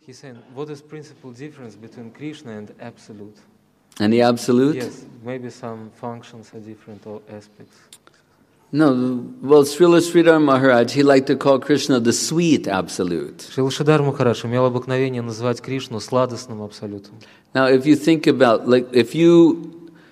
He's saying, what is principal difference between Krishna and Absolute? And the Absolute? Yes, maybe some functions are different or aspects. No, well, Srila Sridhar Maharaj, he liked to call Krishna the sweet Absolute. Шрила Шридар Махарадж имел обыкновение называть Кришну сладостным абсолютом. Now, if you think about, like, if you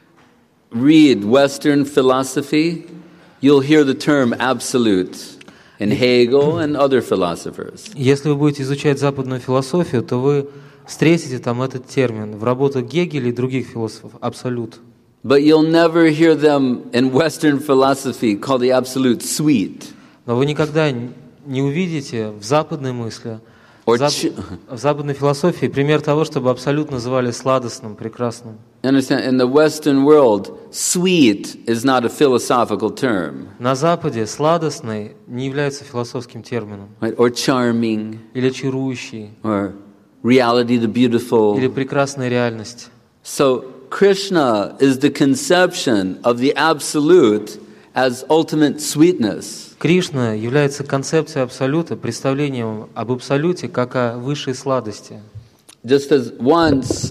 read Western philosophy, you'll hear the term absolute in Hegel and other philosophers. Если вы будете изучать западную философию, то вы встретите там этот термин в работах Гегеля и других философов – абсолют. But you'll never hear them in Western philosophy call the absolute sweet. Но вы никогда не увидите в западной мысли, в западной философии пример того, чтобы абсолют называли сладостным, прекрасным. Understand? In the Western world, sweet is not a philosophical term. На Западе сладостный не является философским термином. Right? Or charming. Или чарующий. Or reality the beautiful. Или прекрасная реальность. So Krishna is the conception of the absolute as ultimate sweetness. Кришна является концепцией абсолюта, представлением об абсолюте как о высшей сладости. Just as once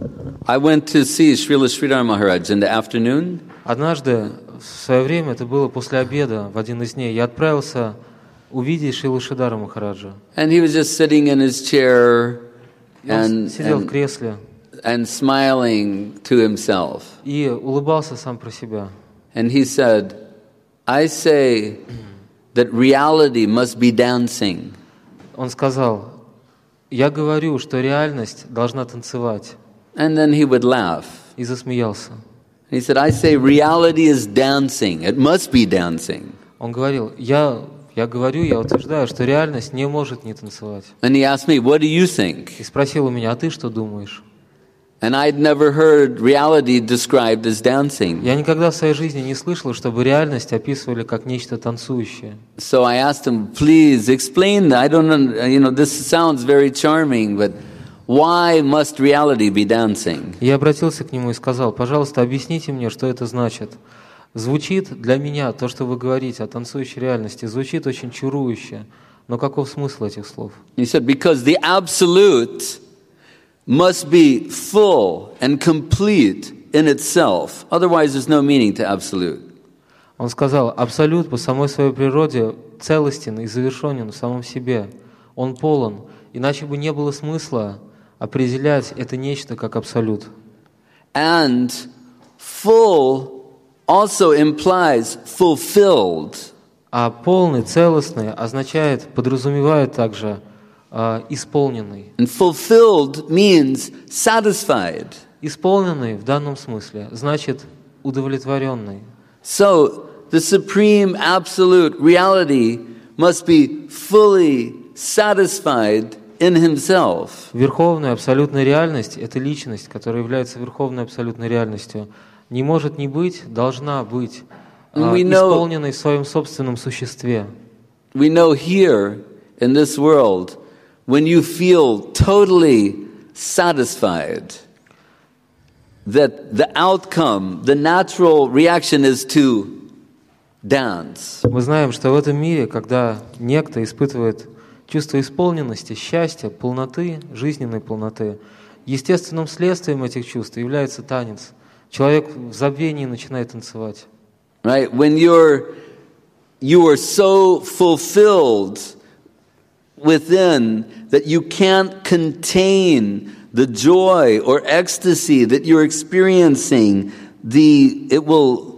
I went to see Srila Sridhar Maharaj in the afternoon. Однажды, в свое время, это было после обеда, в один из дней, я отправился увидеть Шрилу Шридара Махараджа. And he was just sitting in his chair Он сидел в кресле and smiling to himself. И улыбался сам про себя. And he said, I say that reality must be dancing. Он сказал, я говорю, что реальность должна танцевать. And then he would laugh. И засмеялся. He said, I say reality is dancing. It must be dancing. Он говорил, я утверждаю, что реальность не может не танцевать. And he asked me, what do you think? И спросил у меня, а ты что думаешь? And I'd never heard reality described as dancing. Я никогда в своей жизни не слышал, чтобы реальность описывали как нечто танцующее. So I asked him, please explain that. I don't, this sounds very charming, but why must reality be dancing? Я обратился к нему и сказал, пожалуйста, объясните мне, что это значит. Звучит для меня то, что вы говорите о танцующей реальности, звучит очень чарующе. Но каков смысл этих слов? He said, because the absolute must be full and complete in itself. Otherwise, there's no meaning to absolute. Он сказал, абсолют по самой своей природе целостен и завершенен в самом себе. Он полон, иначе бы не было смысла определять это нечто как абсолют. And full also implies fulfilled. А полный, целостный означает, подразумевает также исполненный. And fulfilled means satisfied. Исполненный в данном смысле значит удовлетворенный. So the supreme absolute reality must be fully satisfied in himself. Верховная абсолютная реальность – это личность, которая является верховной абсолютной реальностью. Не может не быть, должна быть исполненной в своем собственном существе. We know here in this world, when you feel totally satisfied, that the outcome, the natural reaction is to dance. Мы знаем, что в этом мире, когда некто испытывает чувство исполненности, счастья, полноты, жизненной полноты, естественным следствием этих чувств является танец. Человек в забвении начинает танцевать. Right? When you are so fulfilled within that you can't contain the joy or ecstasy that you're experiencing, it will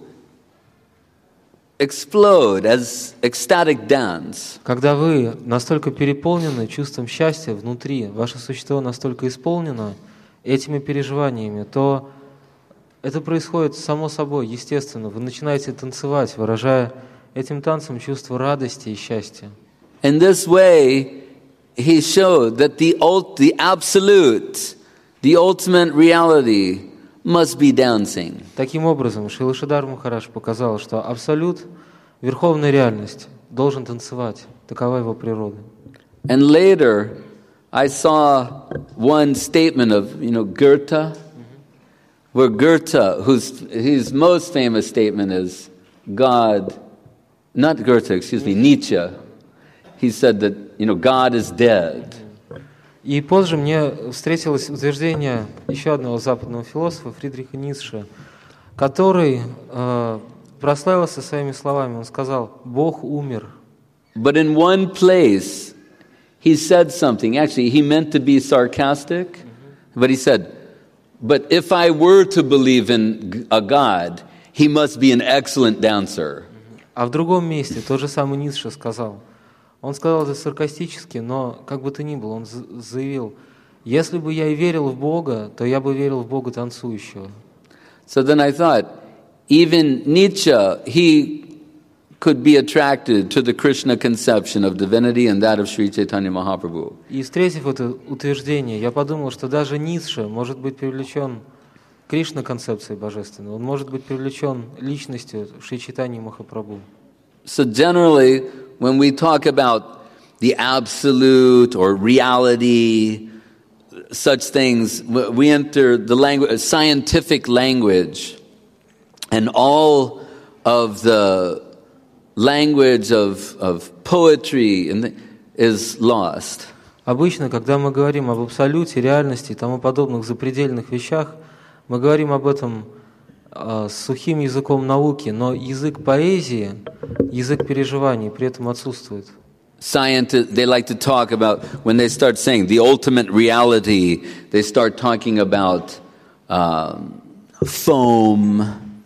explode as ecstatic dance. Когда вы настолько переполнены чувством счастья внутри, ваше существо настолько исполнено этими переживаниями, то это происходит само собой, естественно. Вы начинаете танцевать, выражая этим танцем чувство радости и счастья. In this way, he showed that the absolute, the ultimate reality must be dancing. Таким образом, Шрила Шридар Махарадж показал, что абсолют, верховная реальность, должен танцевать. Такова его природа. And later, I saw one statement of, Goethe, where Goethe, his most famous statement is Nietzsche. He said that, God is dead. И позже мне встретилось утверждение еще одного западного философа, Фридриха Ницше, который прославился своими словами. Он сказал: «Бог умер». But in one place, he said something. Actually, he meant to be sarcastic, but he said, "But if I were to believe in a God, he must be an excellent dancer." А в другом месте тот же самый Ницше сказал. Он сказал это саркастически, но как бы то ни было, он заявил: «Если бы я и верил в Бога, то я бы верил в Бога танцующего». So then I thought, even Nietzsche, he could be attracted to the Krishna conception of divinity and that of Sri Chaitanya Mahaprabhu. И встретив это утверждение, я подумал, что даже Ницше может быть привлечен Кришна-концепцией божественной. Он может быть привлечен личностью Шри Чайтаньи Махапрабху. So generally, when we talk about the absolute or reality, such things, we enter the language, scientific language, and all of the language of poetry is lost. Обычно, когда мы говорим об абсолюте, реальности и тому подобных запредельных вещах, мы говорим об этом с сухим языком науки, но язык поэзии, язык переживаний при этом отсутствует. Scientists, they like to talk about, when they start saying the ultimate reality, they start talking about foam,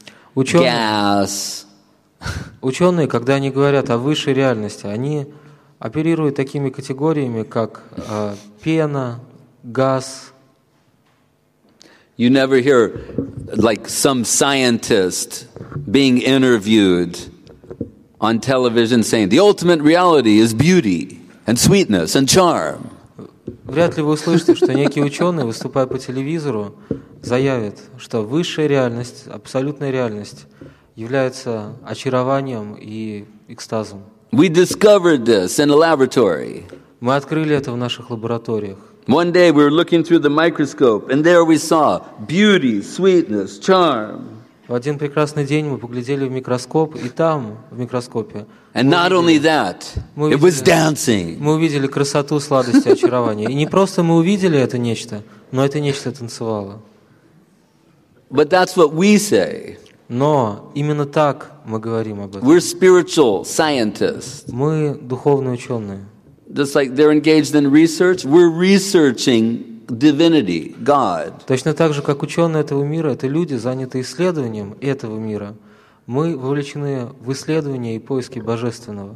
gas. Ученые, когда они говорят о высшей реальности, они оперируют такими категориями, как пена, газ. You never hear like some scientist being interviewed on television saying the ultimate reality is beauty and sweetness and charm. Вряд ли вы услышите, что некий ученый, выступая по телевизору, заявит, что высшая реальность, абсолютная реальность является очарованием и экстазом. We discovered this in a laboratory. Мы открыли это в наших лабораториях. One day we were looking through the microscope, and there we saw beauty, sweetness, charm. В один прекрасный день мы поглядели в микроскоп, и там, в микроскопе, And not only that, it was dancing. мы увидели красоту, сладость и очарование. И не просто мы увидели это нечто, но это нечто танцевало. But that's what we say. Но именно так мы говорим об этом. We're spiritual scientists. Мы духовные ученые. Just like they're engaged in research, we're researching divinity, God. Точно так же, как ученые этого мира, это люди, занятые исследованием этого мира. Мы вовлечены в исследование и поиски божественного.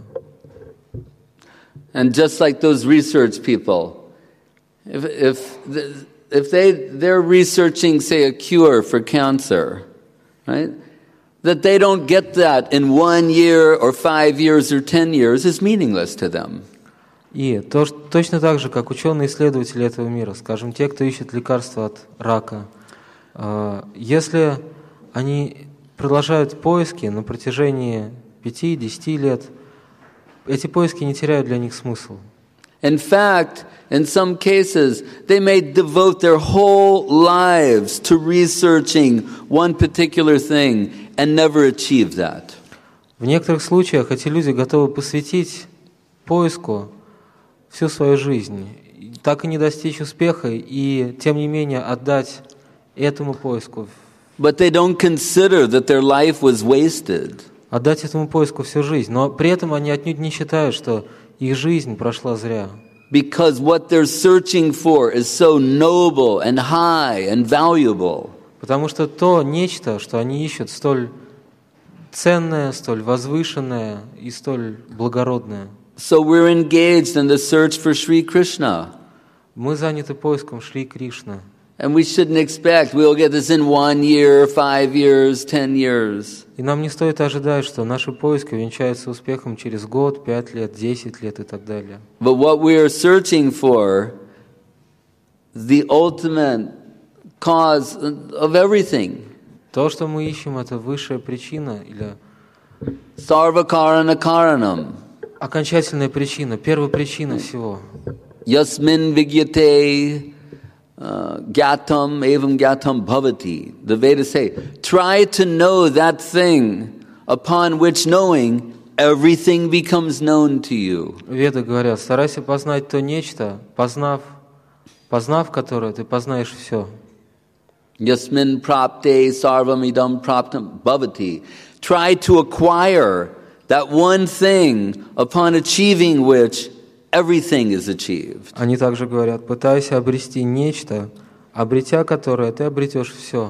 And just like those research people, if they're researching, say, a cure for cancer, right? That they don't get that in 1 year or 5 years or 10 years is meaningless to them. И точно так же, как ученые-исследователи этого мира, скажем, те, кто ищет лекарства от рака, если они продолжают поиски на протяжении 5-10 лет, эти поиски не теряют для них смысл. In fact, in some cases, they may devote their whole lives to researching one particular thing and never achieve that. В некоторых случаях эти люди готовы посвятить поиску всю свою жизнь, так и не достичь успеха, и тем не менее отдать этому поиску. But they don't consider that their life was wasted. Отдать этому поиску всю жизнь, но при этом они отнюдь не считают, что их жизнь прошла зря. Because what they're searching for is so noble and high and valuable. Потому что то нечто, что они ищут, столь ценное, столь возвышенное и столь благородное. So we're engaged in the search for Sri Krishna. Мы заняты поиском Шри Кришны. And we shouldn't expect we'll get this in 1 year, 5 years, 10 years. И нам не стоит ожидать, что наши поиски увенчаются успехом через год, 5 лет, 10 лет и так далее. But what we are searching for, the ultimate cause of everything. То, что мы ищем, это высшая причина или Sarvakarana karanam. окончательная причина, первопричина всего. Yasmin vigyate gyatam evam gyatam bhavati. The Vedas say, try to know that thing upon which knowing everything becomes known to you. Веды говорят, старайся познать то нечто, познав Познав которое, ты познаешь все. Yasmin prapte sarvam idam praptam bhavati. Try to acquire that one thing upon achieving which everything is achieved. Они также говорят, пытайся обрести нечто, обретя которое, ты обретешь все.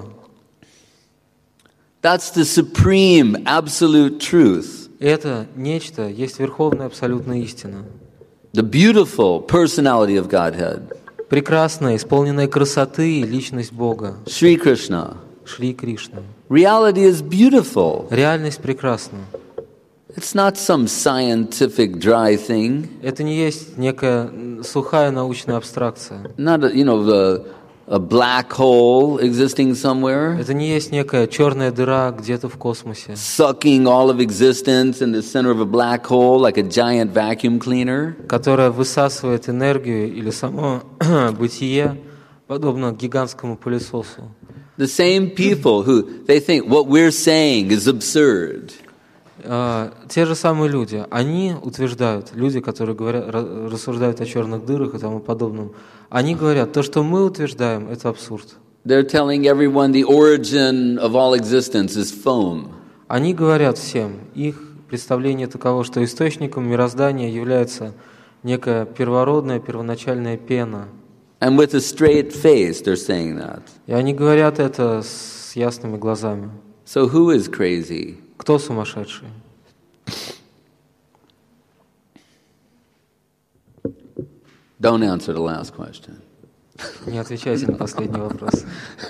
That's the supreme, absolute truth. Это нечто есть верховная абсолютная истина. The beautiful personality of Godhead. Прекрасная, исполненная красоты личность Бога. Sri Krishna. Шри Кришна. Reality is beautiful. Реальность прекрасна. It's not some scientific dry thing. Это не есть некая сухая научная абстракция. Not a black hole existing somewhere, Это не есть некая черная дыра где-то в космосе, sucking all of existence in the center of a black hole like a giant vacuum cleaner. которая высасывает энергию или само бытие, подобно гигантскому пылесосу. The same people who they think what we're saying is absurd. Те же самые люди, они утверждают, люди, которые говорят, рассуждают о черных дырах и тому подобном, они говорят, то, что мы утверждаем, это абсурд. They're telling everyone the origin of all existence is foam. Они говорят всем, их представление таково, что источником мироздания является некая первородная, первоначальная пена. And with a straight face they're saying that. И они говорят это с ясными глазами. So who is crazy? Кто сумасшедший? Don't answer the last question. Не отвечайте на последний вопрос.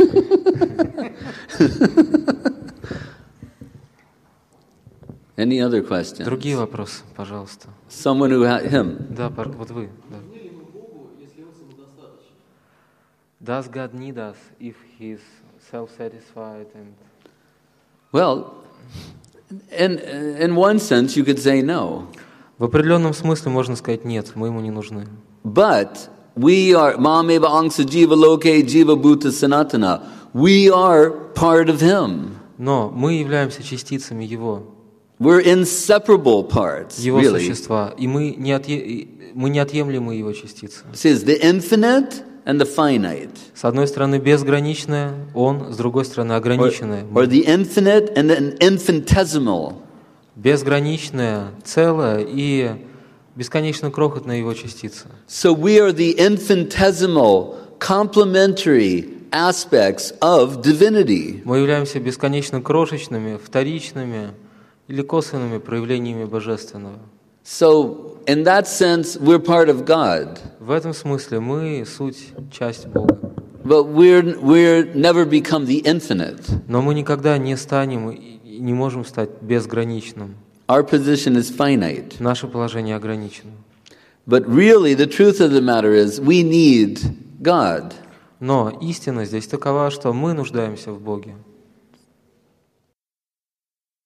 Any other questions? Другие вопросы, пожалуйста. Someone who had him. Да, вот вы. Да. Does God need us if He is self-satisfied and... Well, in one sense you could say no. В определенном смысле можно сказать нет, мы ему не нужны. But we are Mameva Angsa Jiva Loke Jiva Bhuta Sanatana. We are part of Him. Но мы являемся частицами Его. We're inseparable parts, Его really. существа, и мы неотъемлемые Его частицы. It says the infinite and the finite. С одной стороны безграничное, Он, с другой стороны ограниченное. Or the infinite and the infinitesimal. Безграничное, целое и бесконечно крохотная Его частица. So we are the infinitesimal, complementary aspects of divinity. Мы являемся бесконечно крошечными, вторичными или косвенными проявлениями Божественного. So in that sense, we're part of God. В этом смысле мы суть часть Бога. But we're never become the infinite. Но мы никогда не станем и не можем стать безграничным. Our position is finite. Наше положение ограничено. But really, the truth of the matter is, we need God. Но истина здесь такова, что мы нуждаемся в Боге.